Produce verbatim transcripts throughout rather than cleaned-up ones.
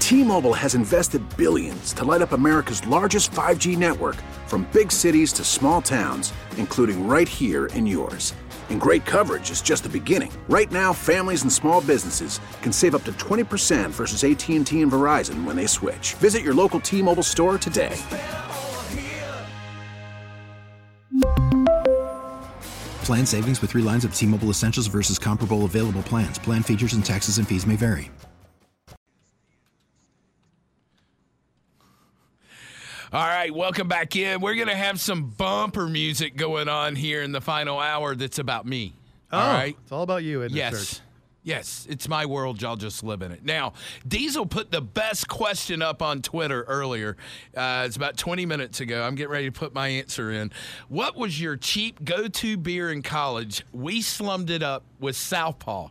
T-Mobile has invested billions to light up America's largest five G network, from big cities to small towns, including right here in yours. And great coverage is just the beginning. Right now, families and small businesses can save up to twenty percent versus A T and T and Verizon when they switch. Visit your local T-Mobile store today. Plan savings with three lines of T-Mobile Essentials versus comparable available plans. Plan features and taxes and fees may vary. All right, welcome back in. We're going to have some bumper music going on here in the final hour that's about me. Oh, all right? It's all about you, isn't yes. it, Serge? Yes, it's my world. Y'all just live in it. Now, Diesel put the best question up on Twitter earlier. Uh, it's about twenty minutes ago. I'm getting ready to put my answer in. What was your cheap go-to beer in college? We slummed it up with Southpaw.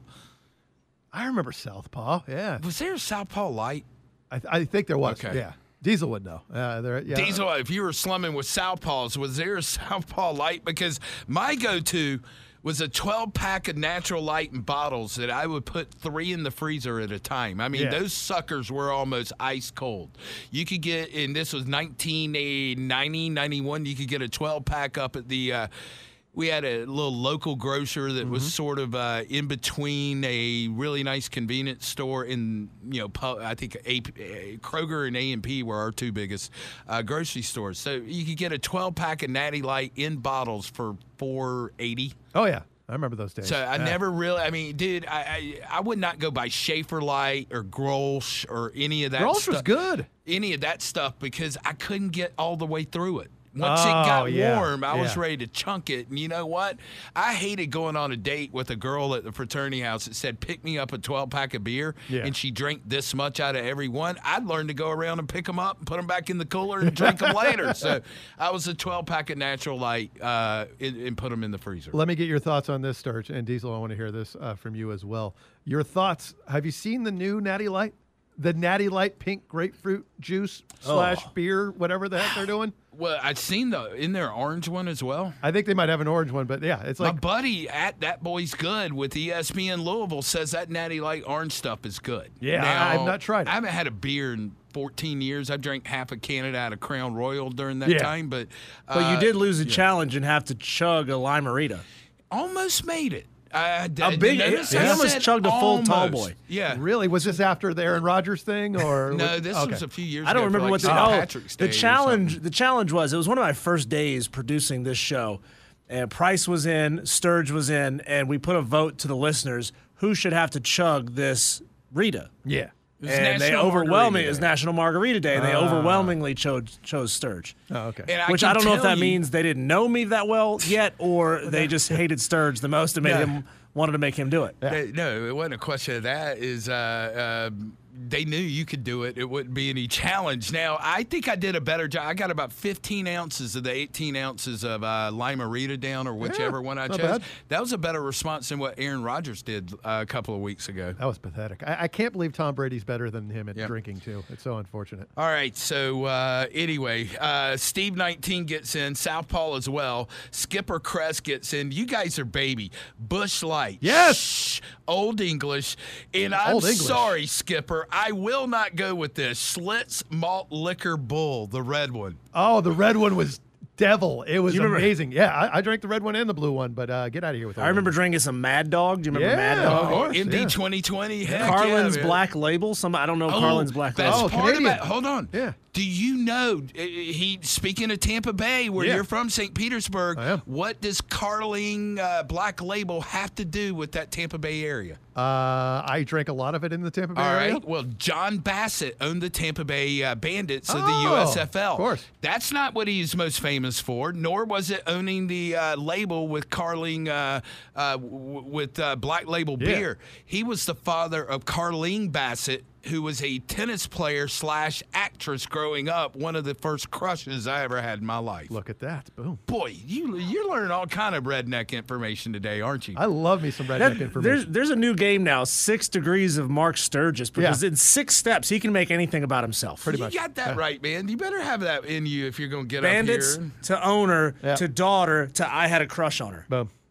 I remember Southpaw, yeah. Was there a Southpaw Light? I, th- I think there was, Okay. yeah. Diesel would know. Uh, there, yeah. Diesel, if you were slumming with Southpaws, was there a Southpaw Light? Because my go-to was a twelve-pack of Natural Light in bottles that I would put three in the freezer at a time. I mean, Yeah. those suckers were almost ice cold. You could get, and this was nineteen ninety, ninety-one, you could get a twelve-pack up at the, uh, we had a little local grocer that mm-hmm. was sort of uh, in between a really nice convenience store and, you know, pu- I think a- a- Kroger and A and P were our two biggest uh, grocery stores. So you could get a twelve-pack of Natty Light in bottles for four eighty. Oh, yeah. I remember those days. So I yeah. never really, I mean, dude, I, I I would not go by Schaefer Light or Grolsch or any of that Grolsch stuff. was good. Any of that stuff because I couldn't get all the way through it. Once oh, it got yeah. warm, I yeah. was ready to chunk it. And you know what? I hated going on a date with a girl at the fraternity house that said, pick me up a twelve-pack of beer, yeah. and she drank this much out of every one. I'd learn to go around and pick them up and put them back in the cooler and drink them later. So I was a twelve-pack of Natural Light uh, and, and put them in the freezer. Let me get your thoughts on this, Sturge. And Diesel, I want to hear this uh, from you as well. Your thoughts. Have you seen the new Natty Light? The Natty Light pink grapefruit juice slash oh. beer, whatever the heck they're doing? Well, I've seen the in their orange one as well. I think they might have an orange one, but yeah, it's like my buddy at That Boy's Good with E S P N Louisville says that Natty Light orange stuff is good. Yeah, now, I've not tried it. I haven't had a beer in fourteen years. I've drank half a Canada out of Crown Royal during that yeah. time, but uh, but you did lose a yeah. challenge and have to chug a Lime-A-Rita. Almost made it. I, a big, yeah. he almost chugged a full almost. tall boy. Yeah, really? Was this after the Aaron Rodgers thing, or no? This okay. was a few years. I don't ago remember like what the Saint oh, Patrick's the Day challenge. The challenge was it was one of my first days producing this show, and Price was in, Sturge was in, and we put a vote to the listeners who should have to chug this Rita. Yeah. And they overwhelmingly, it was National Margarita Day, and they uh, overwhelmingly chose, chose Sturge. Oh, okay. And I Which I don't know if that you, means they didn't know me that well yet, or they just hated Sturge the most and made yeah. him wanted to make him do it. Yeah. They, no, it wasn't a question of that. Is uh, uh, they knew you could do it. It wouldn't be any challenge. Now, I think I did a better job. I got about fifteen ounces of the eighteen ounces of uh, Lime-A-Rita down, or whichever yeah, one I not chose. bad. That was a better response than what Aaron Rodgers did uh, a couple of weeks ago. That was pathetic. I, I can't believe Tom Brady's better than him at Yep. drinking, too. It's so unfortunate. All right, so uh, anyway, uh, Steve nineteen gets in, Southpaw as well. Skipper Crest gets in. You guys are baby. Busch Light. Yes. Shh, Old English. And I'm Old English. sorry, Skipper. I will not go with this. Schlitz Malt Liquor Bull, the red one. Oh, the red one was devil. It was You remember- amazing. Yeah, I, I drank the red one and the blue one, but uh, get out of here with that. I remember drinking some Mad Dog. Do you remember Yeah. Mad Dog? Of course, M D yeah. twenty twenty. Heck Carlin's yeah, man. Black Label. Some I don't know Oh, Carlin's Black best Label. Oh, part Canadian. about, hold on. Yeah. Do you know, uh, he speaking of Tampa Bay, where Yeah. you're from, Saint Petersburg, I am. what does Carling uh, Black Label have to do with that Tampa Bay area? Uh, I drank a lot of it in the Tampa Bay All area. right. Well, John Bassett owned the Tampa Bay uh, Bandits of the Oh, U S F L. of course. That's not what he's most famous for, nor was it owning the uh, label with Carling, uh, uh, w- with uh, Black Label Yeah. beer. He was the father of Carlene Bassett, who was a tennis player slash actress growing up. One of the first crushes I ever had in my life. Look at that. Boom. Boy, you, you're learning all kind of redneck information today, aren't you? I love me some redneck That- information. there's there's a new game now, Six Degrees of Mark Sturgis, because Yeah. in six steps he can make anything about himself. Pretty you much. got that Yeah. right, man. You better have that in you if you're going to get Bandits up here. to owner Yeah. to daughter to I had a crush on her. Boom.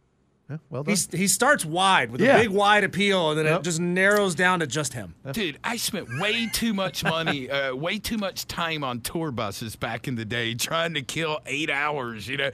Yeah, well done. He's, he starts wide with Yeah. a big wide appeal, and then Yep. it just narrows down to just him. Dude, I spent way too much money, uh, way too much time on tour buses back in the day trying to kill eight hours, you know,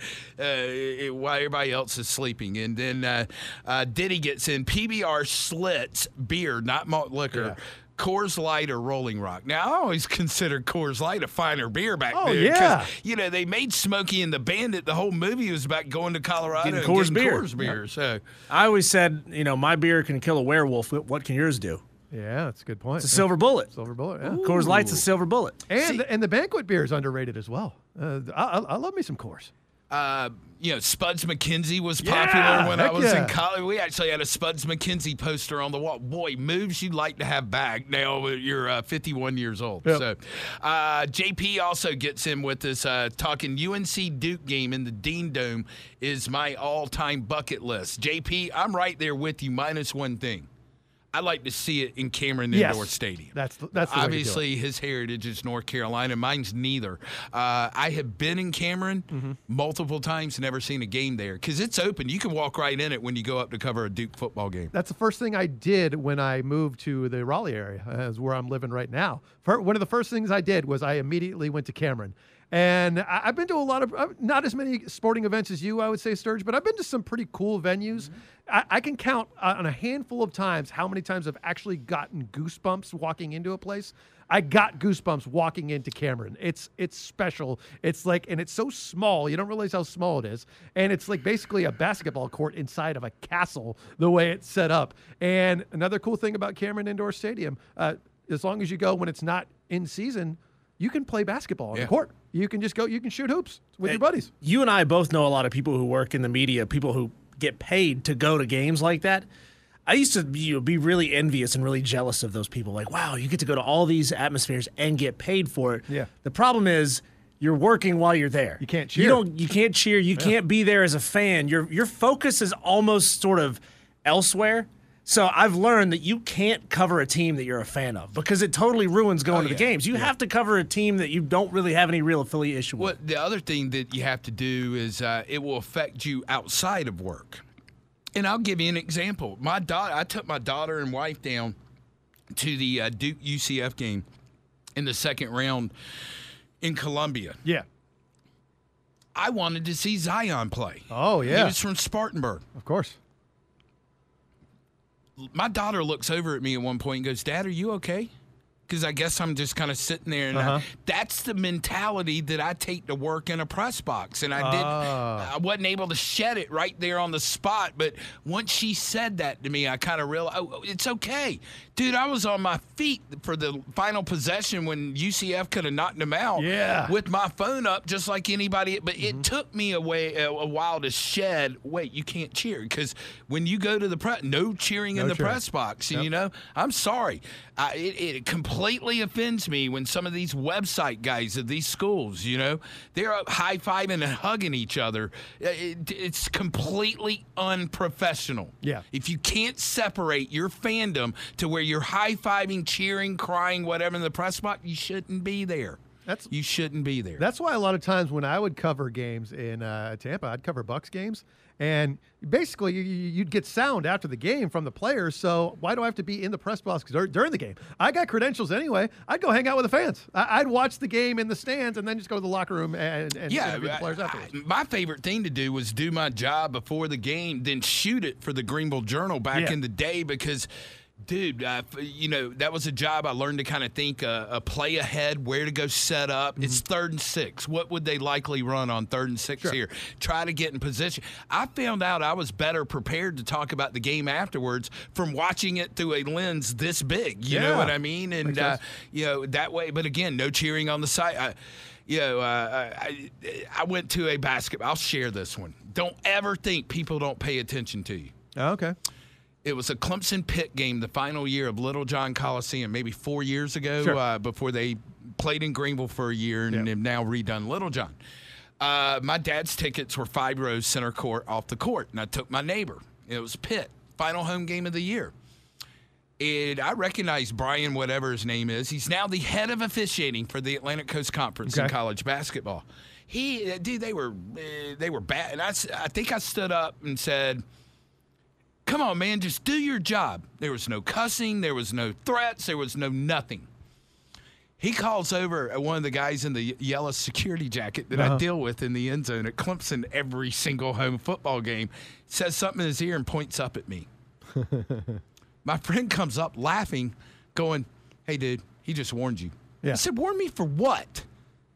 uh, while everybody else is sleeping. And then uh, uh, Diddy gets in P B R Slits beer, not malt liquor. Yeah. Coors Light or Rolling Rock. Now, I always considered Coors Light a finer beer back Oh, then. yeah. 'cause, you know, they made Smokey and the Bandit. The whole movie was about going to Colorado Getting and Coors getting beer. Coors beer. So, I always said, you know, my beer can kill a werewolf. What can yours do? Yeah, that's a good point. It's a silver bullet. Silver bullet, yeah. Coors Light's a silver bullet. And, and the banquet beer is underrated as well. Uh, I, I, I love me some Coors. Uh, you know, Spuds McKenzie was Yeah, popular when I heck was yeah. in college. We actually had a Spuds McKenzie poster on the wall. Boy, moves you'd like to have back now that you're uh, fifty-one years old. Yep. So, uh, J P also gets in with this uh, talking U N C Duke game in the Dean Dome is my all-time bucket list. J P, I'm right there with you, minus one thing. I'd like to see it in Cameron Yes. Indoor Stadium. That's the, that's the way to do it. Obviously, his heritage is North Carolina. Mine's neither. Uh, I have been in Cameron Mm-hmm. multiple times, never seen a game there because it's open. You can walk right in it when you go up to cover a Duke football game. That's the first thing I did when I moved to the Raleigh area, uh, is where I'm living right now. For, one of the first things I did was I immediately went to Cameron. And I, I've been to a lot of, uh, not as many sporting events as you, I would say, Sturge, but I've been to some pretty cool venues. I, I can count uh, on a handful of times how many times I've actually gotten goosebumps walking into a place. I got goosebumps walking into Cameron. It's it's special. It's like, and it's so small, you don't realize how small it is. And it's like basically a basketball court inside of a castle, the way it's set up. And another cool thing about Cameron Indoor Stadium, uh, as long as you go when it's not in season, you can play basketball on Yeah. the court. You can just go, you can shoot hoops with your buddies. You and I both know a lot of people who work in the media, people who get paid to go to games like that. I used to you know, be really envious and really jealous of those people. Like, wow, you get to go to all these atmospheres and get paid for it. Yeah. The problem is you're working while you're there. You can't You cheer. don't. You can't cheer. You can't be there as a fan. Your your focus is almost sort of elsewhere. So I've learned that you can't cover a team that you're a fan of because it totally ruins going Oh, to the yeah. games. You have to cover a team that you don't really have any real affiliation with. What the other thing that you have to do is uh, it will affect you outside of work. And I'll give you an example. My daughter, I took my daughter and wife down to the uh, Duke U C F game in the second round in Columbia. Yeah. I wanted to see Zion play. Oh, He yeah. was from Spartanburg. Of course. My daughter looks over at me at one point and goes, "Dad, are you okay?" Because I guess I'm just kind of sitting there, and Uh-huh. I, that's the mentality that I take to work in a press box. And I did, Ah. I wasn't able to shed it right there on the spot. But once she said that to me, I kind of realized, oh, it's okay, dude. I was on my feet for the final possession when U C F could have knocked them out. Yeah. with my phone up, just like anybody. But it took me a way a, a while to shed. Wait, you can't cheer because when you go to the press, no cheering in No the cheering. press box. And Yep. you know, I'm sorry. I, it, it completely offends me when some of these website guys of these schools, you know, they're up high-fiving and hugging each other. It, it's completely unprofessional. Yeah. If you can't separate your fandom to where you're high-fiving, cheering, crying, whatever in the press box, you shouldn't be there. That's You shouldn't be there. That's why a lot of times when I would cover games in uh, Tampa, I'd cover Bucks games, and basically you, you- you'd get sound after the game from the players. So why do I have to be in the press box dur- during the game? I got credentials anyway. I'd go hang out with the fans. I- I'd watch the game in the stands and then just go to the locker room and, and Yeah, interview the players I- afterwards. I- my favorite thing to do was do my job before the game, then shoot it for the Greenville Journal back Yeah. in the day because, dude, uh, f- you know, that was a job I learned to kind of think uh, a play ahead, where to go set up. It's third and six. What would they likely run on third and six Sure. here? Try to get in position. I found out I was better prepared to talk about the game afterwards from watching it through a lens this big. You know Yeah. what I mean? And, Makes uh, sense. you know, that way. But again, no cheering on the side. I, you know, uh, I, I went to a basketball. I'll share this one. Don't ever think people don't pay attention to you. Oh, okay. It was a Clemson Pitt game, the final year of Little John Coliseum, maybe four years ago, Sure. uh, before they played in Greenville for a year and Yeah. have now redone Little John. Uh, my dad's tickets were five rows center court off the court, and I took my neighbor. It was Pitt, final home game of the year. And I recognize Brian, whatever his name is. He's now the head of officiating for the Atlantic Coast Conference in Okay. college basketball. He, dude, they were uh, they were bad, and I, s- I think I stood up and said, Come on, man, just do your job. There was no cussing. There was no threats. There was no nothing. He calls over at one of the guys in the yellow security jacket that uh-huh. I deal with in the end zone at Clemson every single home football game, says something in his ear and points up at me. My friend comes up laughing, going, hey, dude, he just warned you. Yeah. I said, warn me for what?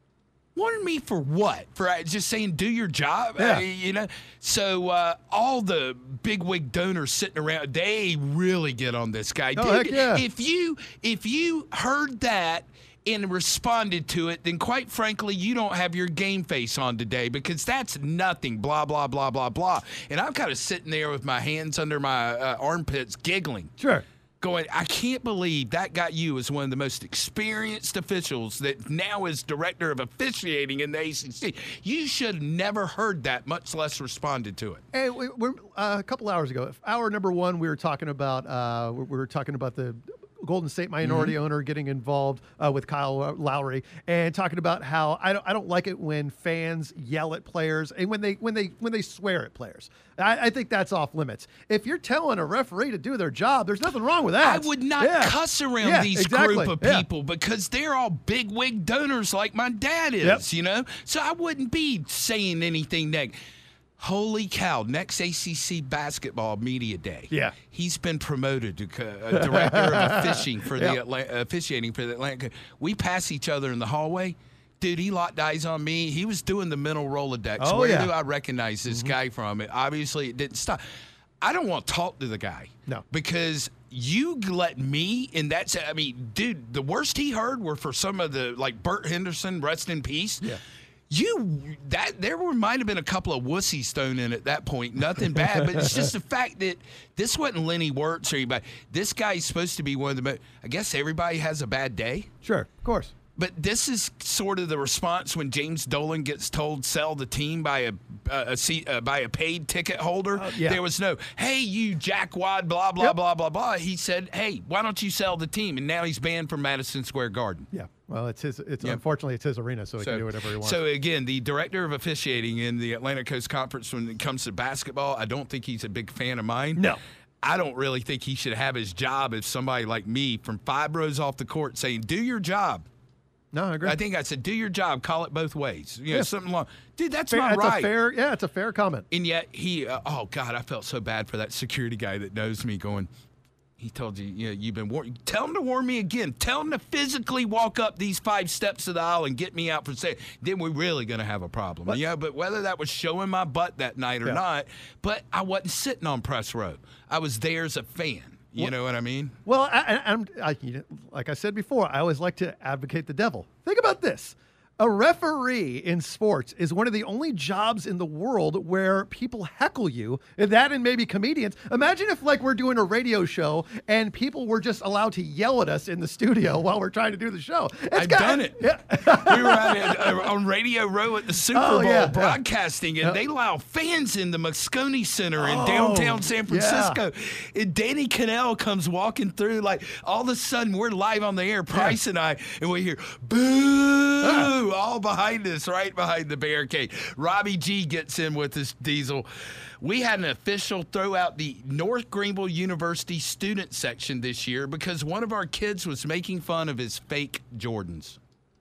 Warn me for what? For just saying do your job? Yeah. Uh, you know? So uh, all the bigwig donors sitting around, they really get on this guy. Oh, Dude, heck yeah. If you, if you heard that and responded to it, then quite frankly, you don't have your game face on today because that's nothing, blah, blah, blah, blah, blah. And I'm kind of sitting there with my hands under my uh, armpits giggling. Sure. Going, I can't believe that got you as one of the most experienced officials that now is director of officiating in the A C C. You should have never heard that, much less responded to it. Hey, we, we're, uh, a couple hours ago, hour number one, we were talking about uh, we were talking about the Golden State minority mm-hmm. owner getting involved uh, with Kyle Lowry and talking about how I don't I don't like it when fans yell at players and when they when they when they swear at players. I, I think that's off limits. If you're telling a referee to do their job, there's nothing wrong with that. I would not yeah. cuss around yeah, these exactly. group of yeah. people because they're all big wig donors like my dad is, yep. you know? So I wouldn't be saying anything negative. Holy cow, next A C C basketball media day. Yeah. He's been promoted to uh, director of fishing for the yep. Atla- uh, officiating for the Atlanta. We pass each other in the hallway. Dude, he locked eyes on me. He was doing the mental Rolodex. Oh, Where yeah. do I recognize this mm-hmm. guy from? It, obviously, it didn't stop. I don't want to talk to the guy. No. Because you let me, and that's, I mean, dude, the worst he heard were for some of the, like Bert Henderson, rest in peace. Yeah. You that there were might have been a couple of wussies thrown in at that point. Nothing bad, but it's just the fact that this wasn't Lenny Wirtz or anybody. This guy's supposed to be one of the most. I guess everybody has a bad day. Sure, of course. But this is sort of the response when James Dolan gets told sell the team by a a, a seat uh, by a paid ticket holder. Uh, yeah. There was no, hey, you jackwad, blah blah yep. blah blah blah. He said, hey, why don't you sell the team? And now he's banned from Madison Square Garden. Yeah. Well, it's his. It's yep. unfortunately it's his arena, so he so, can do whatever he wants. So again, the director of officiating in the Atlantic Coast Conference, when it comes to basketball, I don't think he's a big fan of mine. No. I don't really think he should have his job if somebody like me from five rows off the court saying, do your job. No, I agree. I think I said, do your job, call it both ways. You know, yeah. something long. Dude, that's fair, not that's right. A fair, yeah, it's a fair comment. And yet he, uh, oh, God, I felt so bad for that security guy that knows me going, he told you, you know, you've been warned. Tell him to warn me again. Tell him to physically walk up these five steps of the aisle and get me out for saying, then we're really going to have a problem. What? Yeah, but whether that was showing my butt that night or yeah. not, but I wasn't sitting on press row. I was there as a fan. You what? know what I mean? Well, I, I, I'm, I, like I said before, I always like to advocate the devil. Think about this. A referee in sports is one of the only jobs in the world where people heckle you, and that and maybe comedians. Imagine if, like, we're doing a radio show and people were just allowed to yell at us in the studio while we're trying to do the show. It's I've got, done it. Yeah. We were at, uh, on Radio Row at the Super Oh, Bowl yeah, broadcasting, yeah. and they allow fans in the Moscone Center in Oh, downtown San Francisco. yeah. And Danny Cannell comes walking through, like, all of a sudden, we're live on the air, Price Yeah. and I, and we hear, boo, Ah. all behind us, right behind the barricade. Robbie G gets in with his diesel. We had an official throw out the North Greenville University student section this year because one of our kids was making fun of his fake Jordans.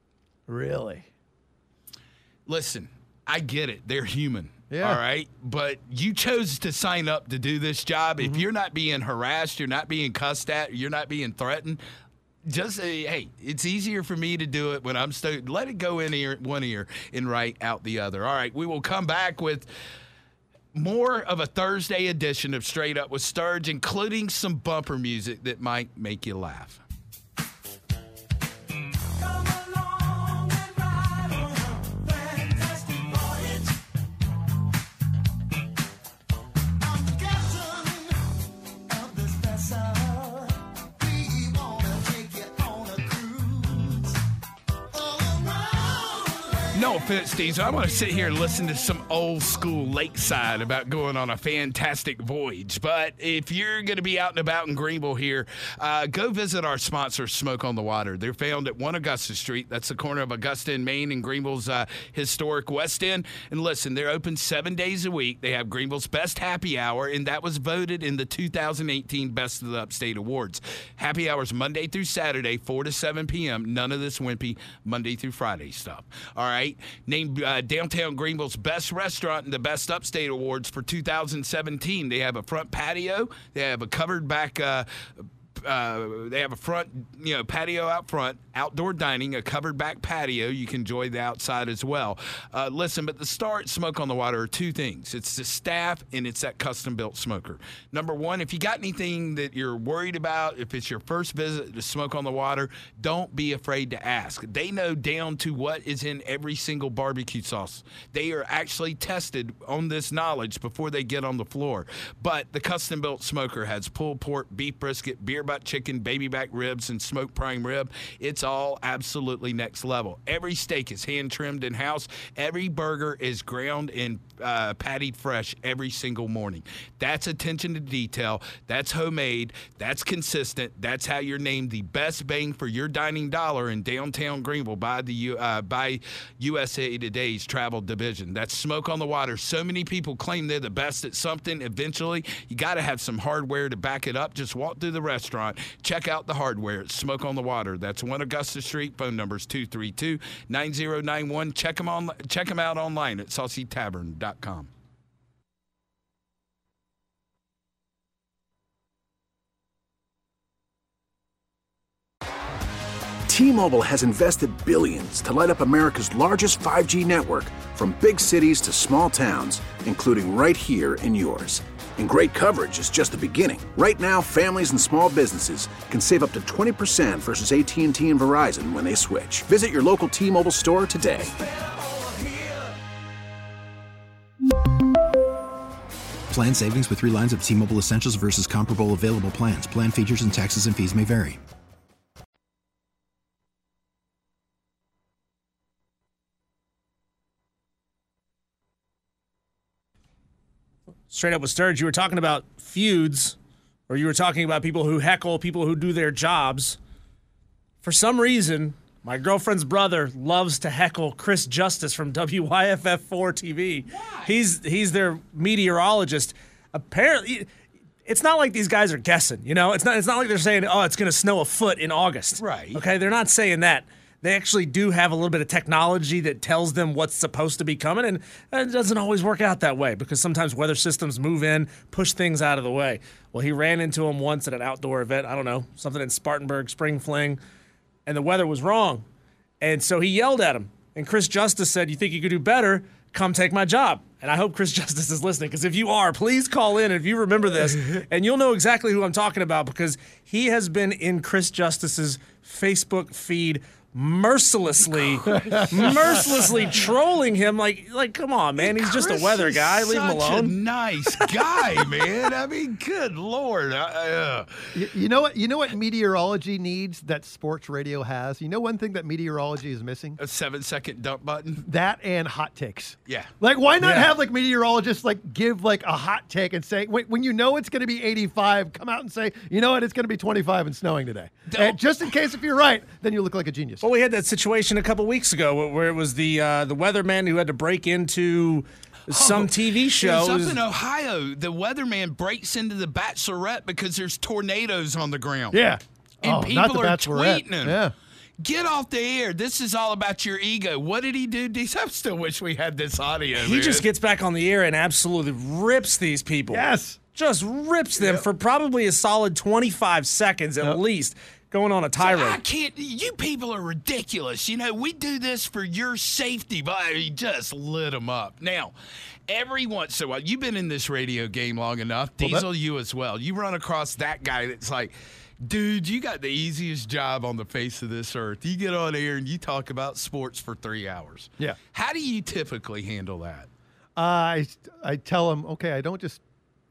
Really? Listen, I get it. They're human. Yeah. All right. But you chose to sign up to do this job. Mm-hmm. If you're not being harassed, you're not being cussed at, you're not being threatened, just say, hey, it's easier for me to do it when I'm stoked. Let it go in ear, one ear and right out the other. All right. We will come back with more of a Thursday edition of Straight Up with Sturge, including some bumper music that might make you laugh. No offense, Diesel. I want to sit here and listen to some old school Lakeside about going on a fantastic voyage. But if you're going to be out and about in Greenville here, uh, go visit our sponsor, Smoke on the Water. They're found at one Augusta Street. That's the corner of Augusta and Main in Greenville's uh, historic West End. And listen, they're open seven days a week. They have Greenville's best happy hour, and that was voted in the two thousand eighteen Best of the Upstate Awards. Happy hours Monday through Saturday, four to seven p.m. None of this wimpy Monday through Friday stuff. All right. Named uh, downtown Greenville's best restaurant in the Best Upstate Awards for two thousand seventeen. They have a front patio. They have a covered back uh, Uh, they have a front, you know, patio out front, outdoor dining, a covered back patio. You can enjoy the outside as well. Uh, listen, but the star at Smoke on the Water are two things. It's the staff and it's that custom-built smoker. Number one, if you got anything that you're worried about, if it's your first visit to Smoke on the Water, don't be afraid to ask. They know down to what is in every single barbecue sauce. They are actually tested on this knowledge before they get on the floor. But the custom-built smoker has pulled pork, beef brisket, beer butt chicken, baby back ribs, and smoked prime rib. It's all absolutely next level. Every steak is hand trimmed in house. Every burger is ground and uh, pattied fresh every single morning. That's attention to detail. That's homemade. That's consistent. That's how you're named the best bang for your dining dollar in downtown Greenville by the uh, by U S A Today's travel division. That's Smoke on the Water. So many people claim they're the best at something. Eventually, you got to have some hardware to back it up. Just walk through the restaurant. Check out the hardware at Smoke on the Water. That's one Augusta Street. Phone number is two three two, nine zero nine one. Check them on. Check them out online at saucy tavern dot com. T-Mobile has invested billions to light up America's largest five G network, from big cities to small towns, including right here in yours. And great coverage is just the beginning. Right now, families and small businesses can save up to twenty percent versus A T and T and Verizon when they switch. Visit your local T-Mobile store today. Plan savings with three lines of T-Mobile Essentials versus comparable available plans. Plan features and taxes and fees may vary. Straight Up with Sturge, you were talking about feuds, or you were talking about people who heckle, people who do their jobs. For some reason, my girlfriend's brother loves to heckle Chris Justice from W Y F F four T V. Why? He's he's their meteorologist. Apparently, it's not like these guys are guessing. You know, it's not it's not like they're saying, "Oh, it's going to snow a foot in August." Right. Okay, they're not saying that. They actually do have a little bit of technology that tells them what's supposed to be coming, and it doesn't always work out that way because sometimes weather systems move in, push things out of the way. Well, he ran into him once at an outdoor event, I don't know, something in Spartanburg, Spring Fling, and the weather was wrong. And so he yelled at him, and Chris Justice said, "You think you could do better? Come take my job." And I hope Chris Justice is listening, because if you are, please call in if you remember this, and you'll know exactly who I'm talking about, because he has been in Chris Justice's Facebook feed mercilessly, mercilessly trolling him. Like, like, come on, man. He's just a weather guy. Leave him alone. Such a nice guy, man. I mean, good Lord. I, uh. you, you know what? You know what meteorology needs that sports radio has? You know one thing that meteorology is missing? A seven-second dump button. That and hot takes. Yeah. Like, why not Yeah. have like meteorologists like give like a hot take and say, when, when you know it's going to be eighty-five, come out and say, you know what, it's going to be twenty-five and snowing today. And just in case if you're right, then you look like a genius. Well, we had that situation a couple weeks ago where it was the uh, the weatherman who had to break into some Oh, T V it show. was up in Ohio. The weatherman breaks into the Bachelorette because there's tornadoes on the ground. Yeah. And Oh, people not the are Bachelorette. tweeting him. Yeah. Get off the air. This is all about your ego. What did he do? I still wish we had this audio. He man. just gets back on the air and absolutely rips these people. Yes. Just rips them for probably a solid twenty-five seconds at Yep. least, going on a I tirade. can't. You people are ridiculous. You know, we do this for your safety, but he just lit them up. Now, every once in a while, you've been in this radio game long enough. Well, Diesel, that- you as well. You run across that guy that's like, dude, you got the easiest job on the face of this earth. You get on air and you talk about sports for three hours. Yeah. How do you typically handle that? Uh, I, I tell them, okay, I don't just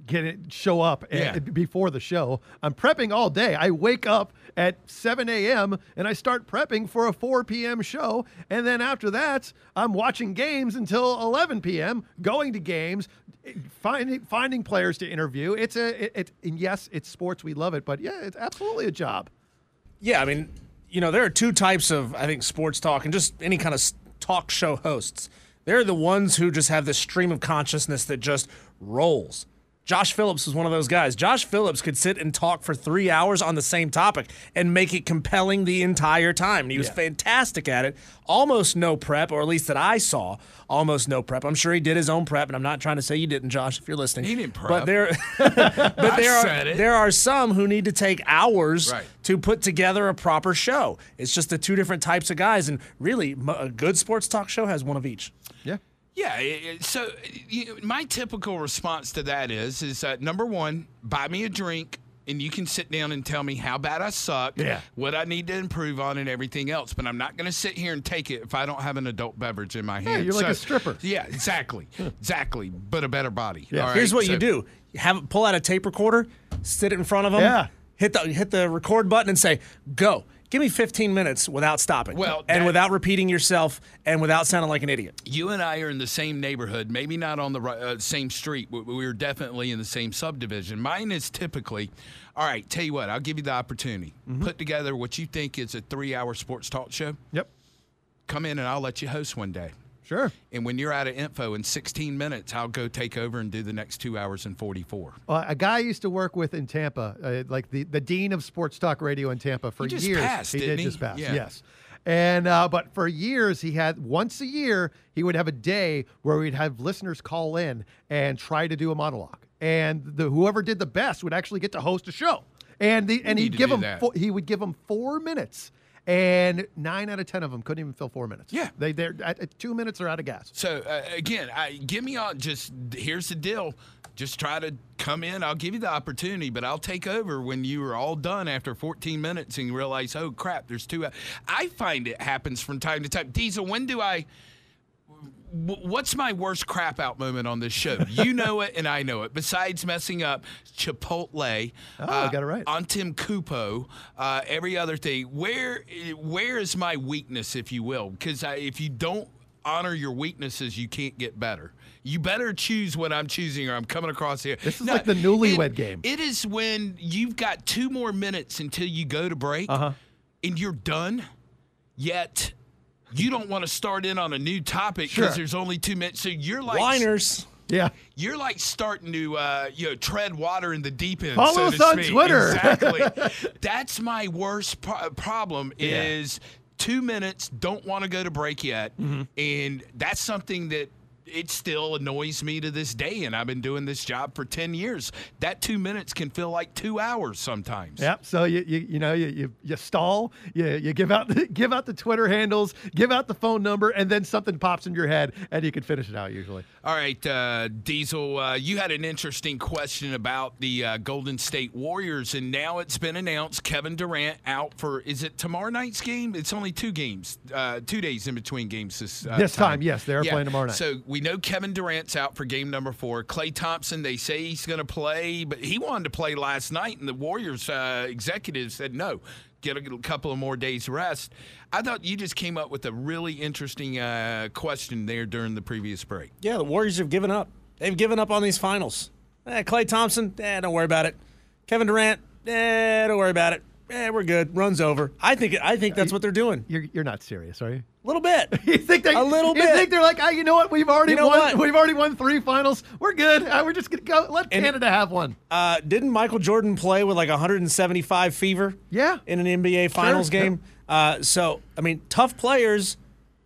get it, show up Yeah. at, before the show. I'm prepping all day. I wake up at seven a.m. and I start prepping for a four p.m. show. And then after that, I'm watching games until eleven p.m., going to games, finding finding players to interview. It's a, it, it, and yes, it's sports. We love it. But yeah, it's absolutely a job. Yeah, I mean, you know, there are two types of, I think, sports talk and just any kind of talk show hosts. They're the ones who just have this stream of consciousness that just rolls. Josh Phillips was one of those guys. Josh Phillips could sit and talk for three hours on the same topic and make it compelling the entire time. And he was Yeah. fantastic fantastic at it. Almost no prep, or at least that I saw, almost no prep. I'm sure he did his own prep, and I'm not trying to say you didn't, Josh, if you're listening. He didn't prep. But there, but there said are it. there are some who need to take hours Right. to put together a proper show. It's just the two different types of guys, and really, m- a good sports talk show has one of each. Yeah. Yeah, it- it- so you know, my typical response to that is, is uh, number one, buy me a drink, and you can sit down and tell me how bad I suck, Yeah. what I need to improve on, and everything else. But I'm not going to sit here and take it if I don't have an adult beverage in my hand. you're like So- a stripper. Yeah, exactly, exactly. But a better body. Yeah. All Here's right? what you So- do: have pull out a tape recorder, sit it in front of them, Yeah. hit the hit the record button, and say, "Go." Give me fifteen minutes without stopping, Well, and that- without repeating yourself, and without sounding like an idiot. You and I are in the same neighborhood, maybe not on the ri- uh, same street, but we're definitely in the same subdivision. Mine is typically, all right, tell you what, I'll give you the opportunity. Put together what you think is a three-hour sports talk show. Yep. Come in and I'll let you host one day. Sure. And when you're out of info in sixteen minutes, I'll go take over and do the next two hours and forty-four. Uh, a guy I used to work with in Tampa, uh, like the, the dean of sports talk radio in Tampa for He just years. passed, he didn't did he? just pass. Yeah. Yes. And uh, but for years he had once a year he would have a day where we'd have listeners call in and try to do a monologue, and the whoever did the best would actually get to host a show. And the and need he'd to give do them that. four, he would give them four minutes. And nine out of ten of them couldn't even fill four minutes. Yeah. they they're at, at two minutes are out of gas. So uh, again, I, give me all. Just here's the deal. Just try to come in. I'll give you the opportunity, but I'll take over when you are all done after fourteen minutes and you realize, oh crap, there's two. I find it happens from time to time. Diesel, when do I? w- What's my worst crap out moment on this show? You know it, and I know it. Besides messing up Chipotle, Oh, I got it right. on Tim Cupo, uh, every other thing. Where where is my weakness, if you will? Because if you don't honor your weaknesses, you can't get better. You better choose what I'm choosing, or I'm coming across here. This is like the newlywed it- game. It is when you've got two more minutes until you go to break, Uh-huh. and you're done. Yet you don't want to start in on a new topic Sure. because there's only two minutes. So you're like Whiners. Yeah. you're like starting to, uh, you know, tread water in the deep end. Follow so us to on speak. Twitter. Exactly. That's my worst pro- problem. Is two minutes. Don't want to go to break yet, Mm-hmm. and that's something that. It still annoys me to this day, and I've been doing this job for ten years. That two minutes can feel like two hours sometimes. Yep. So you you, you know you, you you stall, you you give out the, give out the Twitter handles, give out the phone number, and then something pops in your head, and you can finish it out usually. All right, uh, Diesel, uh, you had an interesting question about the uh, Golden State Warriors, and now it's been announced Kevin Durant out for, is it tomorrow night's game? It's only two games, uh, two days in between games this uh, This time, yes, they are playing tomorrow night. So we know Kevin Durant's out for game number four. Klay Thompson, they say he's going to play, but he wanted to play last night, and the Warriors uh, executives said no. Get a couple of more days rest. I thought you just came up with a really interesting uh, question there during the previous break. Yeah, the Warriors have given up. They've given up on these finals. Eh, Klay Thompson, eh, don't worry about it. Kevin Durant, eh, don't worry about it. Eh, we're good. Run's over. I think I think that's what they're doing. You're you're not serious, are you? A little bit. You think they A little you bit. think they're like, ah, you know what? We've already You know won. what? We've already won three finals. We're good. Uh, we're just gonna go. Let And- Canada have one. Uh, didn't Michael Jordan play with like one hundred seventy-five fever? Yeah. In an N B A Finals Sure. game. Uh, so I mean, tough players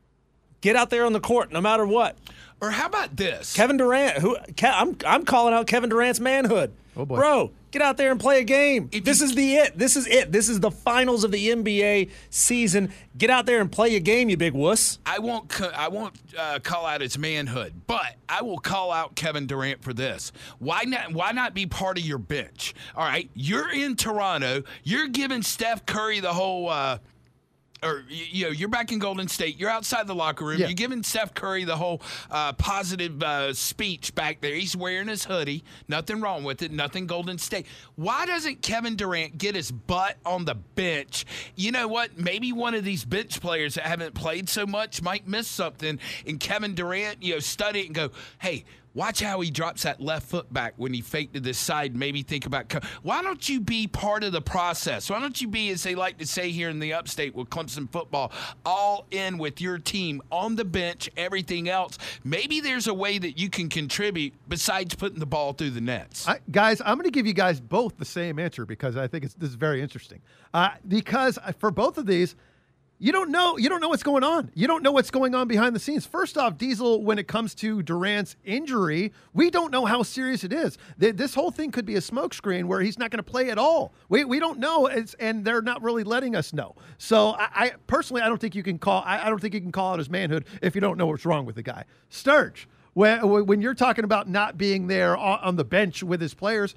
get out there on the court no matter what. Or how about this? Kevin Durant, who Ke- I'm I'm calling out Kevin Durant's manhood. Oh, boy. Bro, get out there and play a game. If this you- is the it. This is it. This is the finals of the N B A season. Get out there and play a game, you big wuss. I won't. co- I won't uh, call out his manhood, but I will call out Kevin Durant for this. Why not? Why not be part of your bench? All right, you're in Toronto. You're giving Steph Curry the whole. Uh, or you know, you're back in Golden State. You're outside the locker room. Yeah. You're giving Steph Curry the whole uh, positive uh, speech back there. He's wearing his hoodie. Nothing wrong with it. Nothing Golden State. Why doesn't Kevin Durant get his butt on the bench? You know what? Maybe one of these bench players that haven't played so much might miss something. And Kevin Durant, you know, study it and go, hey, watch how he drops that left foot back when he faked to this side. Maybe think about, why don't you be part of the process? Why don't you be, as they like to say here in the upstate with Clemson football, all in with your team on the bench, everything else? Maybe there's a way that you can contribute besides putting the ball through the nets. I, guys, I'm going to give you guys both the same answer because I think it's, this is very interesting. Uh, because for both of these, You don't know. You don't know what's going on. You don't know what's going on behind the scenes. First off, Diesel, when it comes to Durant's injury, we don't know how serious it is. This whole thing could be a smokescreen where he's not going to play at all. We we don't know, it's, and they're not really letting us know. So I, I personally, I don't think you can call. I, I don't think you can call out his manhood if you don't know what's wrong with the guy. Sturge, when when you're talking about not being there on, on the bench with his players.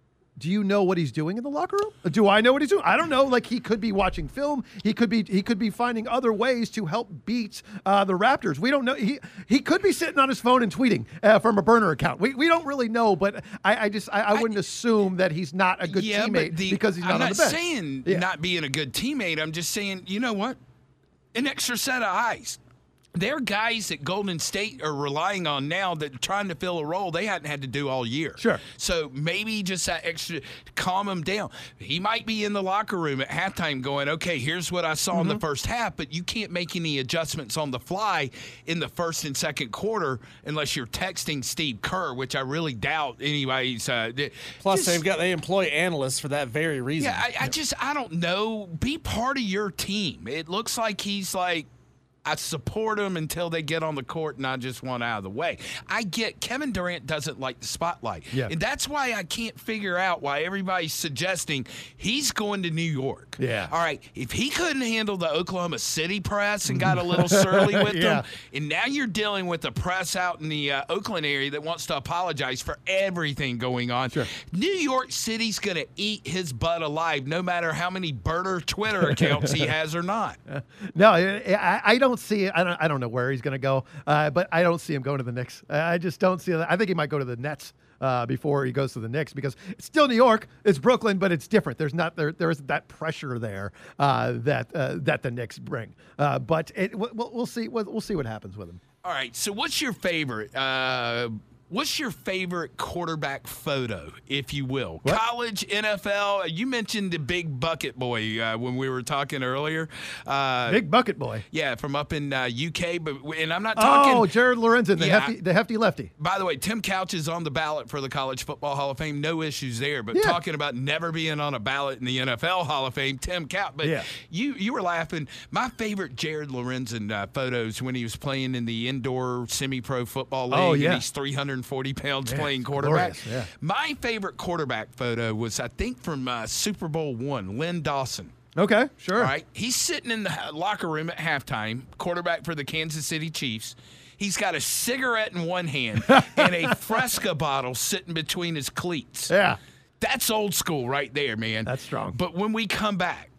Do you know what he's doing in the locker room? Do I know what he's doing? I don't know. Like, he could be watching film. He could be he could be finding other ways to help beat uh, the Raptors. We don't know. He he could be sitting on his phone and tweeting uh, from a burner account. We we don't really know. But I, I just I, I wouldn't I, assume that he's not a good yeah, teammate the, because he's not I'm on not the bench. saying yeah. not being a good teammate. I'm just saying, you know what? An extra set of eyes. They're guys that Golden State are relying on now that are trying to fill a role they hadn't had to do all year. Sure. So maybe just that extra, calm him down. He might be in the locker room at halftime going, okay, here's what I saw mm-hmm. in the first half, but you can't make any adjustments on the fly in the first and second quarter unless you're texting Steve Kerr, which I really doubt anybody's. Uh, Plus, just, they've got they employ analysts for that very reason. Yeah, I, I just, I don't know. Be part of your team. It looks like he's like, I support them until they get on the court and I just want out of the way. I get Kevin Durant doesn't like the spotlight. Yeah. And that's why I can't figure out why everybody's suggesting he's going to New York. Yeah. All right. If he couldn't handle the Oklahoma City press and got a little surly with yeah. them, and now you're dealing with the press out in the uh, Oakland area that wants to apologize for everything going on. Sure. New York City's going to eat his butt alive no matter how many burner Twitter accounts he has or not. No, I, I don't see it. I don't. I don't know where he's going to go, uh, but I don't see him going to the Knicks. I just don't see that. I think he might go to the Nets uh, before he goes to the Knicks because it's still New York, it's Brooklyn, but it's different. There's not there. There isn't that pressure there uh, that uh, that the Knicks bring. Uh, but it, we'll, we'll see. We'll, we'll see what happens with him. All right. So, what's your favorite? Uh, What's your favorite quarterback photo, if you will? What? College, N F L. You mentioned the big bucket boy uh, when we were talking earlier. Uh, Big bucket boy. Yeah, from up in uh, U K. But and I'm not talking. Oh, Jared Lorenzen, the Yeah. hefty, the hefty lefty. By the way, Tim Couch is on the ballot for the College Football Hall of Fame. No issues there. But Yeah. talking about never being on a ballot in the N F L Hall of Fame, Tim Couch. But Yeah. you you were laughing. My favorite Jared Lorenzen uh, photos when he was playing in the indoor semi-pro football league. Oh, yeah. And he's three hundred forty pounds Yeah, playing it's quarterback. glorious, yeah. My favorite quarterback photo was, I think, from uh, Super Bowl one, Lynn Dawson. Okay, sure. All right. He's sitting in the locker room at halftime, quarterback for the Kansas City Chiefs. He's got a cigarette in one hand and a Fresca bottle sitting between his cleats. Yeah. That's old school right there, man. That's strong. But when we come back,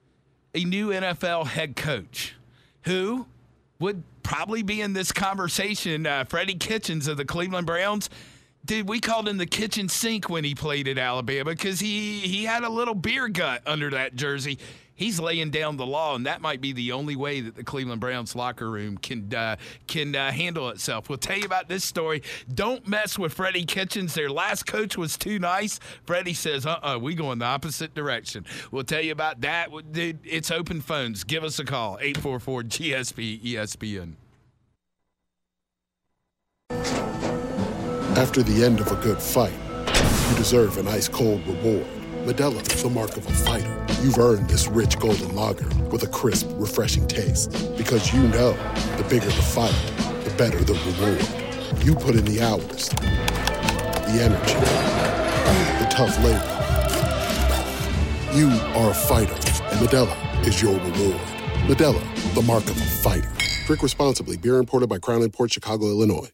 a new N F L head coach who would probably be in this conversation, uh, Freddie Kitchens of the Cleveland Browns. Dude, we called him the kitchen sink when he played at Alabama because he, he had a little beer gut under that jersey. He's laying down the law, and that might be the only way that the Cleveland Browns locker room can uh, can uh, handle itself. We'll tell you about this story. Don't mess with Freddie Kitchens. Their last coach was too nice. Freddie says, uh-uh, we go in the opposite direction. We'll tell you about that. Dude, it's open phones. Give us a call, eight four four G S P E S P N. After the end of a good fight, you deserve an ice-cold reward. Modelo is the mark of a fighter. You've earned this rich golden lager with a crisp, refreshing taste. Because you know, the bigger the fight, the better the reward. You put in the hours, the energy, the tough labor. You are a fighter, and Modelo is your reward. Modelo, the mark of a fighter. Drink responsibly. Beer imported by Crown Imports, Chicago, Illinois.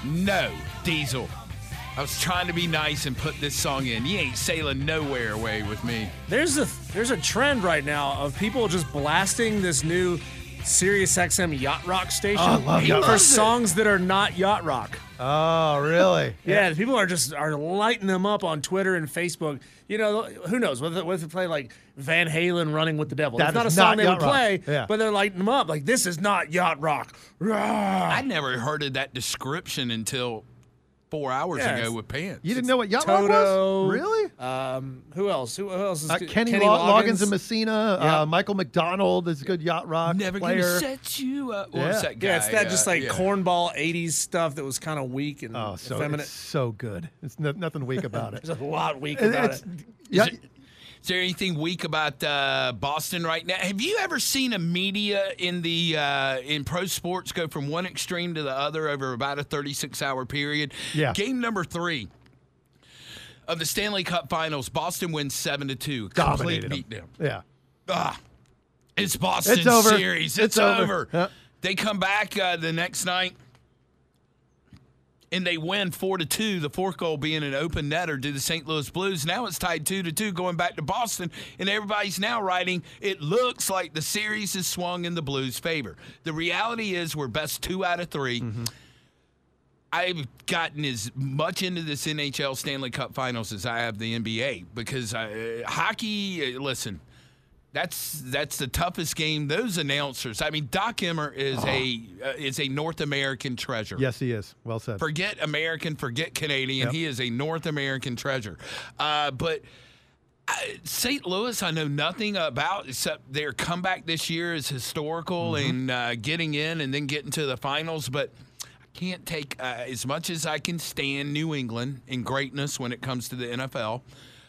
No, Diesel. I was trying to be nice and put this song in. You ain't sailing nowhere away with me. There's a there's a trend right now of people just blasting this new Sirius X M yacht rock station Oh, I love yacht for rock. songs that are not yacht rock. Oh, really? Yeah, people are just are lighting them up on Twitter and Facebook. You know, who knows? What if, what if they play like Van Halen "Running with the Devil"? That It's not a is song not they yacht would rock. play, Yeah. but they're lighting them up like this is not yacht rock. Rah! I never heard of that description until four hours Yeah, ago it's- with Pants. You didn't know what yacht rock Toto. was? Really? Um, who else? Who, who else is Uh, good? Kenny, Kenny Lo- Loggins. Loggins and Messina. Yeah. Uh, Michael McDonald is a good yacht rock Never player. gonna set you up. What was Yeah. that guy? Yeah, it's that just Uh, like yeah. cornball eighties stuff that was kind of weak and Oh, so effeminate. it's so good. It's no, nothing weak about it. There's a lot weak It- about it's- it. yeah, Is, it, is there anything weak about uh, Boston right now? Have you ever seen a media in the uh, in pro sports go from one extreme to the other over about a thirty-six hour period? Yeah. Game number three of the Stanley Cup Finals, Boston wins seven to two. dominated Complete them. beatdown. Yeah. Ah, it's Boston's It's over. series. It's, It's over. over. Yeah. They come back uh, the next night. And they win four to two. The fourth goal being an open netter to the Saint Louis Blues. Now it's tied two to two, going back to Boston, and everybody's now writing. It looks like the series is swung in the Blues' favor. The reality is, we're best two out of three. Mm-hmm. I've gotten as much into this N H L Stanley Cup Finals as I have the N B A because uh, hockey. Uh, listen. That's that's the toughest game. Those announcers. I mean, Doc Emmer is a uh, is a North American treasure. Yes, he is. Well said. Forget American, forget Canadian. Yep. He is a North American treasure. Uh, but uh, Saint Louis, I know nothing about except their comeback this year is historical Mm-hmm. and uh, getting in and then getting to the finals. But I can't take uh, as much as I can stand New England in greatness when it comes to the N F L.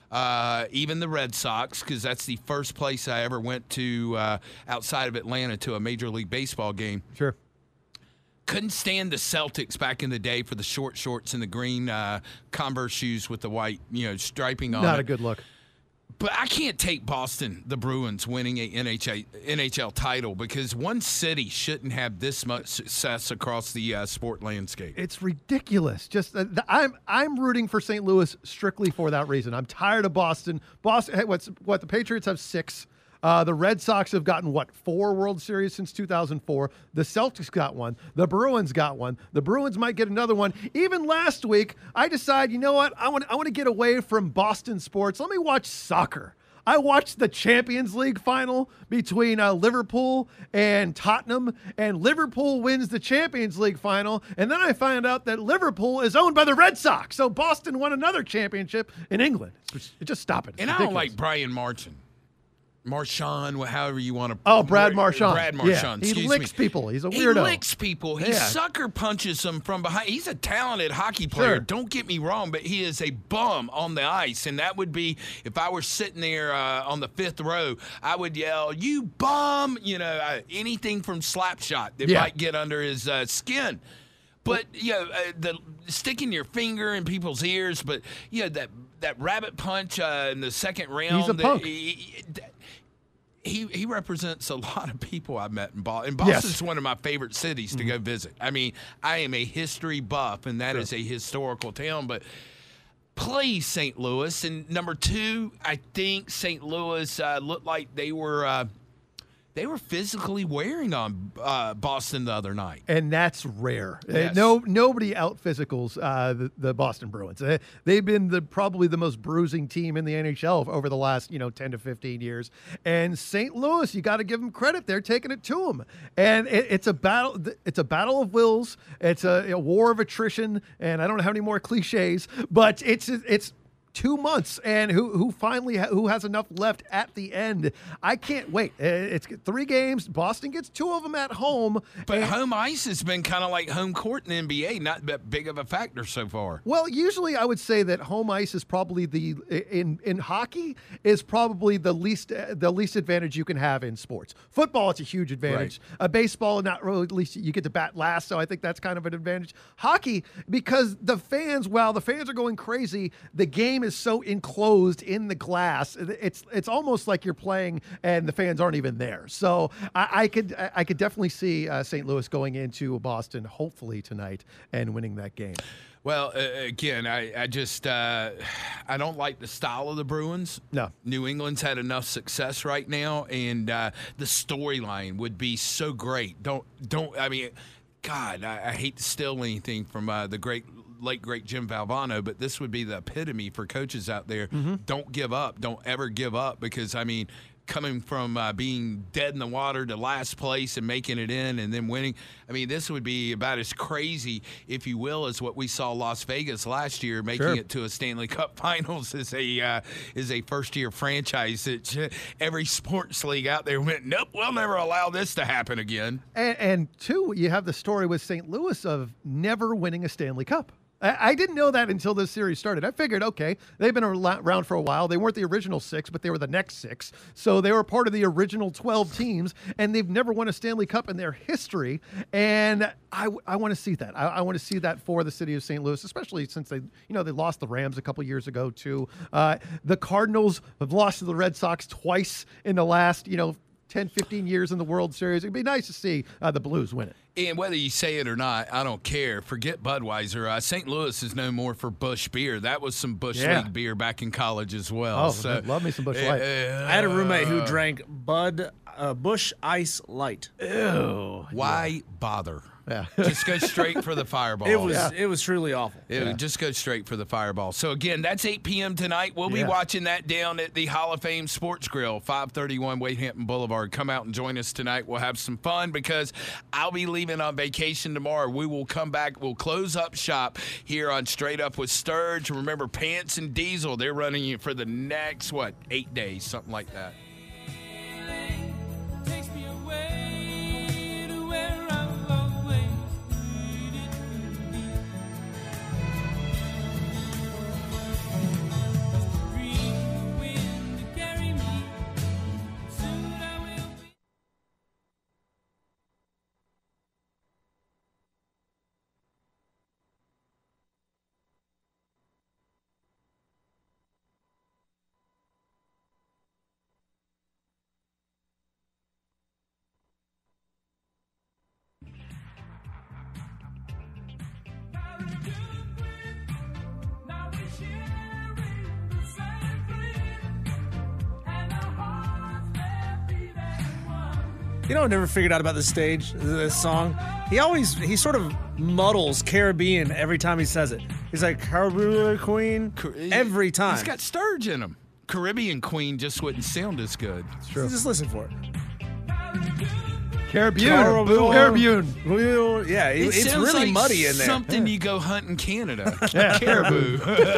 Uh, even the Red Sox, because that's the first place I ever went to uh, outside of Atlanta to a Major League Baseball game. Sure. Couldn't stand the Celtics back in the day for the short shorts and the green uh, Converse shoes with the white, you know, striping on Not it. a good look. But I can't take Boston, the Bruins, winning a N H L, N H L title because one city shouldn't have this much success across the uh, sport landscape. It's ridiculous. Just uh, the, I'm I'm rooting for Saint Louis strictly for that reason. I'm tired of Boston. Boston. Hey, what's what? The Patriots have six. Uh, the Red Sox have gotten, what, four World Series since two thousand four. The Celtics got one. The Bruins got one. The Bruins might get another one. Even last week, I decided, you know what? I want I want to get away from Boston sports. Let me watch soccer. I watched the Champions League final between uh, Liverpool and Tottenham, and Liverpool wins the Champions League final. And then I find out that Liverpool is owned by the Red Sox. So Boston won another championship in England. It's just, just stop it. It's And I don't ridiculous. like Brian Martin. Marchand, however you want to. Oh, Brad Marchand. Brad Marchand. Yeah, he excuse licks me. people. He's a He weirdo. licks people. He Yeah. sucker punches them from behind. He's a talented hockey player. Sure. Don't get me wrong, but he is a bum on the ice. And that would be, if I were sitting there uh, on the fifth row, I would yell, "You bum!" You know, uh, anything from Slapshot that Yeah. might get under his uh, skin. But you know, uh, the sticking your finger in people's ears. But you know that that rabbit punch uh, in the second round. He's a that- punk. he- he- He he represents a lot of people I've met in Boston. And Yes. Boston's one of my favorite cities to go visit. I mean, I am a history buff, and that is a historical town. But please, Saint Louis. And number two, I think Saint Louis uh, looked like they were uh, they were physically wearing on uh, Boston the other night. And that's rare. Uh, Yes. No, nobody out physicals uh, the, the Boston Bruins. Uh, they've been the probably the most bruising team in the N H L over the last you know ten to fifteen years. And Saint Louis, you got to give them credit. They're taking it to them. And it, it's a battle. It's a battle of wills. It's a, a war of attrition. And I don't know how many more cliches, but it's it's. Two months, and who who finally ha- who has enough left at the end? I can't wait. Uh, It's three games. Boston gets two of them at home. But and- home ice has been kind of like home court in the N B A, not that big of a factor so far. Well, usually I would say that home ice is probably the in in hockey is probably the least the least advantage you can have in sports. Football, it's a huge advantage. A baseball, not really. At least you get to bat last, so I think that's kind of an advantage. Hockey, because the fans, while the fans are going crazy, the game game is so enclosed in the glass. It's it's almost like you're playing and the fans aren't even there. So I, I could I could definitely see uh, Saint Louis going into Boston, hopefully tonight, and winning that game. Well, uh, again, I, I just uh, I don't like the style of the Bruins. No. New England's had enough success right now, and uh, the storyline would be so great. Don't don't I mean, God, I, I hate to steal anything from uh, the great late great Jim Valvano, but this would be the epitome for coaches out there. Mm-hmm. Don't give up. Don't ever give up, because I mean, coming from uh, being dead in the water to last place and making it in and then winning. I mean, this would be about as crazy, if you will, as what we saw Las Vegas last year, making Sure. it to a Stanley Cup Finals as a uh, as a first-year franchise. That every sports league out there went, nope, we'll never allow this to happen again. And, and two, you have the story with Saint Louis of never winning a Stanley Cup. I didn't know that until this series started. I figured, okay, they've been around for a while. They weren't the original six, but they were the next six. So they were part of the original twelve teams, and they've never won a Stanley Cup in their history. And I, I want to see that. I, I want to see that for the city of Saint Louis, especially since they, you know, they lost the Rams a couple years ago too. Uh, the Cardinals have lost to the Red Sox twice in the last, you know, ten, fifteen years in the World Series. It'd be nice to see uh, the Blues win it. And whether you say it or not, I don't care. Forget Budweiser. Uh, Saint Louis is known more for Busch beer. That was some Busch Yeah. League beer back in college as well. Oh, so, love me some Busch Light. Uh, I had a roommate who drank Bud uh, Busch Ice Light. Ew. Why bother? Yeah. Just go straight for the fireball. It was it was truly awful. It would just go straight for the fireball. So, again, that's eight p.m. tonight. We'll be Yeah. watching that down at the Hall of Fame Sports Grill, five thirty-one Wade Hampton Boulevard. Come out and join us tonight. We'll have some fun because I'll be leaving on vacation tomorrow. We will come back. We'll close up shop here on Straight Up with Sturge. Remember, Pants and Diesel, they're running you for the next, what, eight days, something like that. Takes me away to where I've always needed to be. Free wind to carry me. Soon I will be. Now we're sharing the same dream, and our hearts they're beating one. You know, I never figured out about this stage, this song. He always, he sort of muddles Caribbean every time he says it. He's like, Caribbean Queen, every time. He's got Sturge in him. Caribbean Queen just wouldn't sound as good. You just listen for it. Caribbean. Caribbean. Yeah, it- It it's sounds really like muddy in there. Something you go hunt in Canada. Caribou.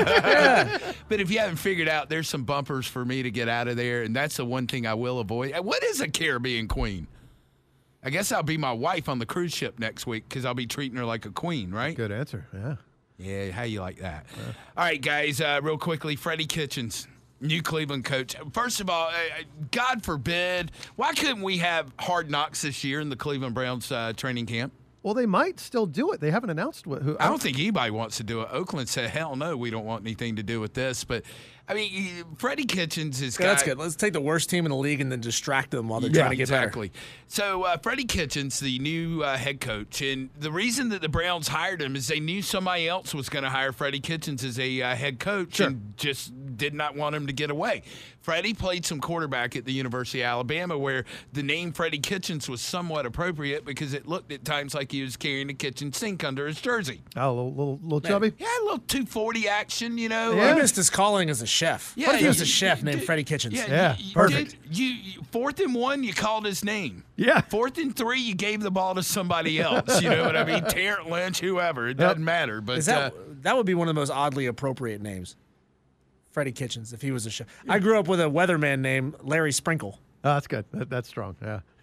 But if you haven't figured out, there's some bumpers for me to get out of there, and that's the one thing I will avoid. What is a Caribbean queen? I guess I'll be my wife on the cruise ship next week because I'll be treating her like a queen, right? Good answer. Yeah. Yeah, how you like that? All right, guys, uh, real quickly, Freddie Kitchens, new Cleveland coach. First of all, uh, God forbid, why couldn't we have Hard Knocks this year in the Cleveland Browns uh, training camp? Well, they might still do it. They haven't announced what, who. I don't think anybody wants to do it. Oakland said, hell no, we don't want anything to do with this. But, I mean, Freddie Kitchens is Yeah, that's good. Let's take the worst team in the league and then distract them while they're Yeah, trying to get Exactly. better. So uh, Freddie Kitchens, the new uh, head coach, and the reason that the Browns hired him is they knew somebody else was going to hire Freddie Kitchens as a uh, head coach and just did not want him to get away. Freddie played some quarterback at the University of Alabama where the name Freddie Kitchens was somewhat appropriate because it looked at times like he was carrying a kitchen sink under his jersey. Oh, a little, little, little chubby. Yeah, a little two forty action, you know. Yeah. He missed his calling as a chef. Yeah, what if he was you- a chef you- named you- Freddie Kitchens? Yeah, Yeah, you, you perfect. did- You, you fourth and one, you called his name. Yeah. Fourth and three, you gave the ball to somebody else. You know what I mean? Terrence Lynch, whoever. It doesn't matter. But Is that uh, that would be one of the most oddly appropriate names? Freddie Kitchens, if he was a chef. I grew up with a weatherman named Larry Sprinkle. Oh, that's good. That, that's strong. Yeah.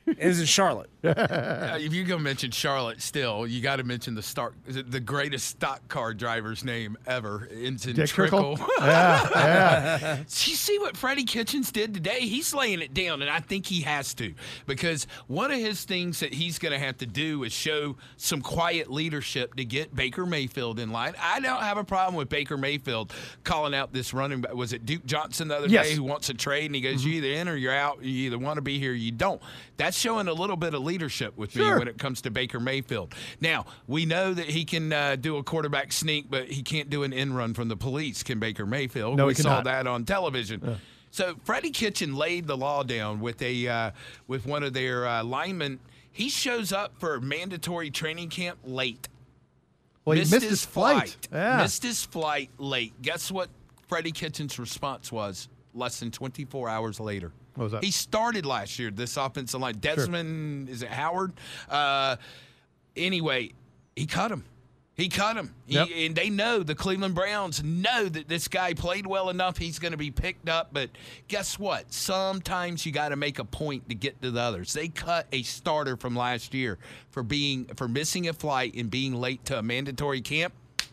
Is in Charlotte. Uh, if you're gonna mention Charlotte, still you got to mention the start. Is it the greatest stock car driver's name ever? Ensign Dick Trickle. Trickle? Yeah, yeah. You see what Freddie Kitchens did today? He's laying it down, and I think he has to, because one of his things that he's going to have to do is show some quiet leadership to get Baker Mayfield in line. I don't have a problem with Baker Mayfield calling out this running back. Was it Duke Johnson the other Yes. day who wants a trade, and he goes, you either in or you're out. You either want to be here or you don't. That's showing a little bit of leadership with me Sure. when it comes to Baker Mayfield. Now, we know that he can uh, do a quarterback sneak, but he can't do an in run from the police, can Baker Mayfield? No, we he saw cannot. that on television. So Freddie Kitchen laid the law down with a uh, with one of their uh, linemen. He shows up for mandatory training camp late. Well, he missed his flight. Yeah. Missed his flight late. Guess what Freddie Kitchen's response was less than twenty-four hours later? What was that? He started last year, this offensive line. Desmond, is it Howard? Uh, anyway, he cut him. He cut him. He, Yep. And they know, the Cleveland Browns know that this guy played well enough. He's going to be picked up. But guess what? Sometimes you got to make a point to get to the others. They cut a starter from last year for being for missing a flight and being late to a mandatory camp.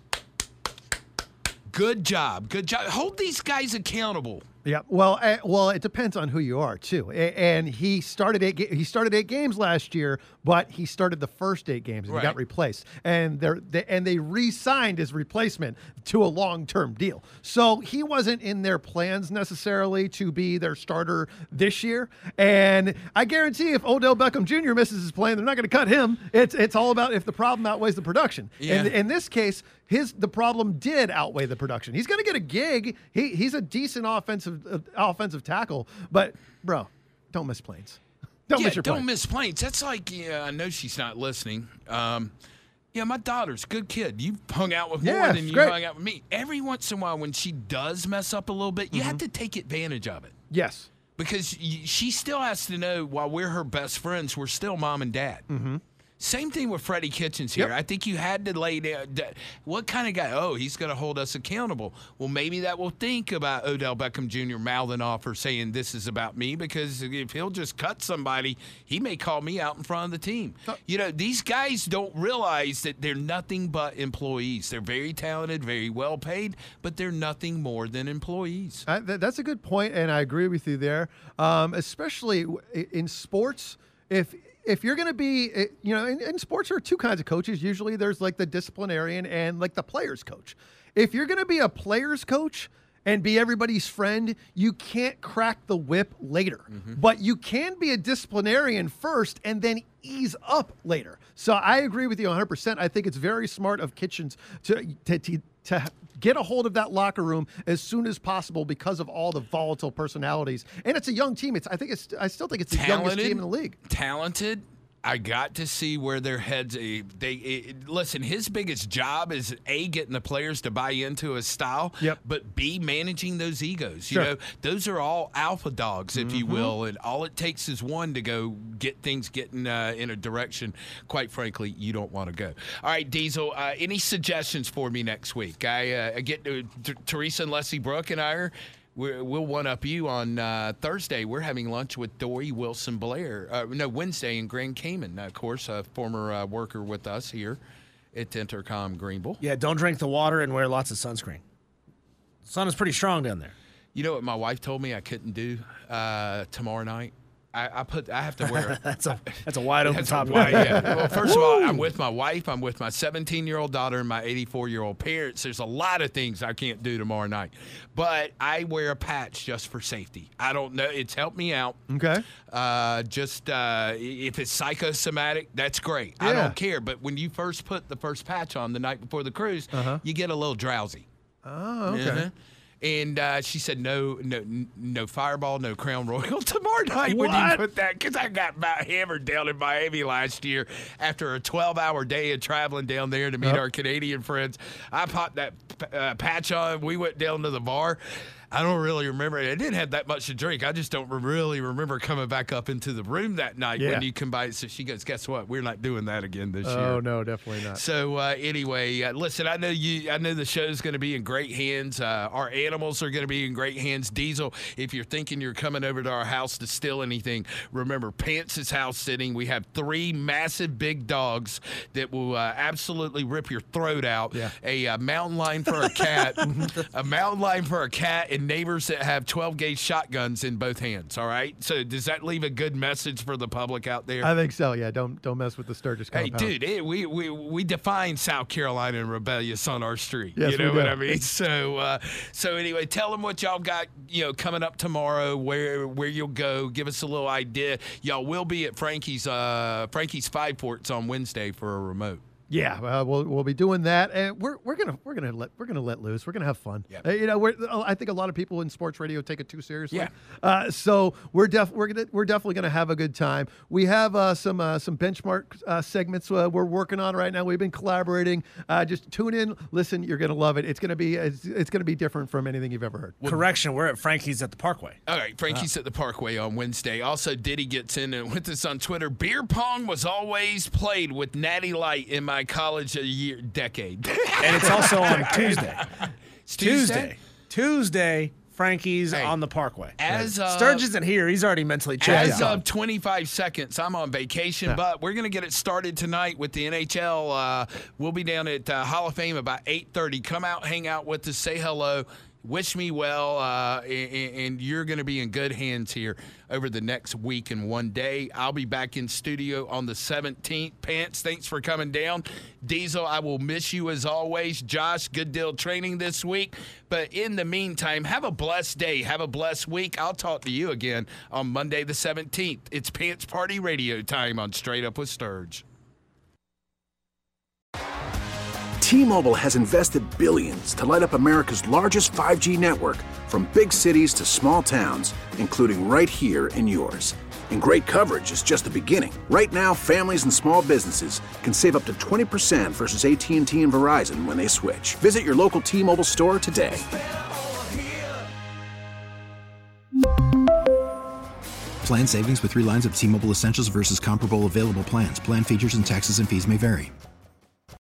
Good job. Good job. Hold these guys accountable. Yeah, well, uh, well, it depends on who you are too. A- and he started eight. Ga- he started eight games last year, but he started the first eight games and Right. he got replaced. And they're they, and they re-signed his replacement to a long-term deal. So he wasn't in their plans necessarily to be their starter this year. And I guarantee, if Odell Beckham Junior misses his plan, they're not going to cut him. It's it's all about if the problem outweighs the production. Yeah. And in this case, his the problem did outweigh the production. He's going to get a gig. He he's a decent offensive uh, offensive tackle, but bro, don't miss planes. Don't yeah, miss your don't plane. miss planes. That's like, yeah, I know she's not listening. Um, yeah, my daughter's a good kid. You've hung out with Yeah, more than it's you great. hung out with me. Every once in a while, when she does mess up a little bit, you Mm-hmm. have to take advantage of it. Yes. Because y- she still has to know, while we're her best friends, we're still mom and dad. Mm-hmm. Same thing with Freddie Kitchens here. Yep. I think you had to lay down. d- What kind of guy? Oh, he's going to hold us accountable. Well, maybe that will think about Odell Beckham Junior mouthing off or saying this is about me, because if he'll just cut somebody, he may call me out in front of the team. You know, these guys don't realize that they're nothing but employees. They're very talented, very well paid, but they're nothing more than employees. I, th- that's a good point, and I agree with you there. Um, especially w- i- in sports, if if you're going to be, eh, you know, in, in sports there are two kinds of coaches. Usually, there's like the disciplinarian and like the players coach. If you're going to be a players coach and be everybody's friend, you can't crack the whip later. But you can be a disciplinarian first and then ease up later. So I agree with you one hundred percent. I think it's very smart of Kitchens to to, to, to get a hold of that locker room as soon as possible because of all the volatile personalities. And it's a young team. It's I think it's I still think it's the youngest team in the league. Talented. I got to see where their heads. eh, They eh, listen. His biggest job is A, getting the players to buy into his style. Yep. But B, managing those egos. Sure. You know, those are all alpha dogs, if you will, and all it takes is one to go get things getting uh, in a direction. Quite frankly, you don't want to go. All right, Diesel. Uh, any suggestions for me next week? I, uh, I get to T- Teresa and Leslie Brooke and I are. We're, we'll one-up you on uh, Thursday. We're having lunch with Dory Wilson Blair. Uh, no, Wednesday in Grand Cayman, of course, a former uh, worker with us here at Intercom Greenville. Yeah, don't drink the water and wear lots of sunscreen. Sun is pretty strong down there. You know what my wife told me I couldn't do uh, tomorrow night? I, I put. I have to wear. That's a that's a wide open That's topic. why, yeah. Well, first of all, I'm with my wife. I'm with my seventeen-year-old daughter and my eighty-four-year-old parents. There's a lot of things I can't do tomorrow night, but I wear a patch just for safety. I don't know. It's helped me out. Okay. Uh, just uh, if it's psychosomatic, that's great. I Yeah. don't care. But when you first put the first patch on the night before the cruise, Uh-huh. you get a little drowsy. Oh, okay. Uh-huh. And uh, she said, no, no, no Fireball, no Crown Royal tomorrow night when you What? put that. Because I got about hammered down in Miami last year after a twelve-hour day of traveling down there to meet Yep. our Canadian friends. I popped that uh, patch on. We went down to the bar. I don't really remember. I didn't have that much to drink. I just don't really remember coming back up into the room that night Yeah. when you combined. So she goes, guess what? We're not doing that again this year. Oh no, definitely not. So uh, anyway, uh, listen. I know you. I know the show's going to be in great hands. Uh, our animals are going to be in great hands. Diesel, if you're thinking you're coming over to our house to steal anything, remember Pants is house sitting. We have three massive big dogs that will uh, absolutely rip your throat out. Yeah. A uh, mountain lion for a cat, a mountain lion for a cat, and neighbors that have twelve gauge shotguns in both hands. All right. So does that leave a good message for the public out there? I think so. Yeah, don't don't mess with the Sturgis Hey, compound. dude, it, we, we we define South Carolina and rebellious on our street. Yes, you know we what do. I mean? So uh, so anyway, tell them what y'all got, you know, coming up tomorrow, where where you'll go. Give us a little idea. Y'all will be at Frankie's uh, Frankie's Five Ports on Wednesday for a remote. Yeah, uh, we'll we'll be doing that, and we're we're gonna we're gonna let we're gonna let loose. We're gonna have fun. Yeah. Uh, you know, we're, I think a lot of people in sports radio take it too seriously. Yeah. Uh, so we're def we're gonna we're definitely gonna have a good time. We have uh, some uh, some benchmark uh, segments uh, we're working on right now. We've been collaborating. Uh, just tune in, listen. You're gonna love it. It's gonna be it's, it's gonna be different from anything you've ever heard. Correction, we're at Frankie's at the Parkway. All right, Frankie's at the Parkway on Wednesday. Also, Diddy gets in and with us on Twitter. Beer pong was always played with Natty Light in my college year decade. And it's also on Tuesday. It's Tuesday. Tuesday, Frankie's Hey, on the Parkway. as of- Sturge isn't here. He's already mentally checked As out. of twenty-five seconds, I'm on vacation, but we're going to get it started tonight with the N H L. Uh, we'll be down at uh, Hall of Fame about eight thirty. Come out, hang out with us, say hello, wish me well, uh, and, and you're going to be in good hands here over the next week and one day. I'll be back in studio on the seventeenth. Pants, thanks for coming down. Diesel, I will miss you as always. Josh, good deal training this week. But in the meantime, have a blessed day. Have a blessed week. I'll talk to you again on Monday the seventeenth. It's Pants Party Radio time on Straight Up with Sturge. T-Mobile has invested billions to light up America's largest five G network, from big cities to small towns, including right here in yours. And great coverage is just the beginning. Right now, families and small businesses can save up to twenty percent versus A T and T and Verizon when they switch. Visit your local T-Mobile store today. Plan savings with three lines of T-Mobile Essentials versus comparable available plans. Plan features and taxes and fees may vary.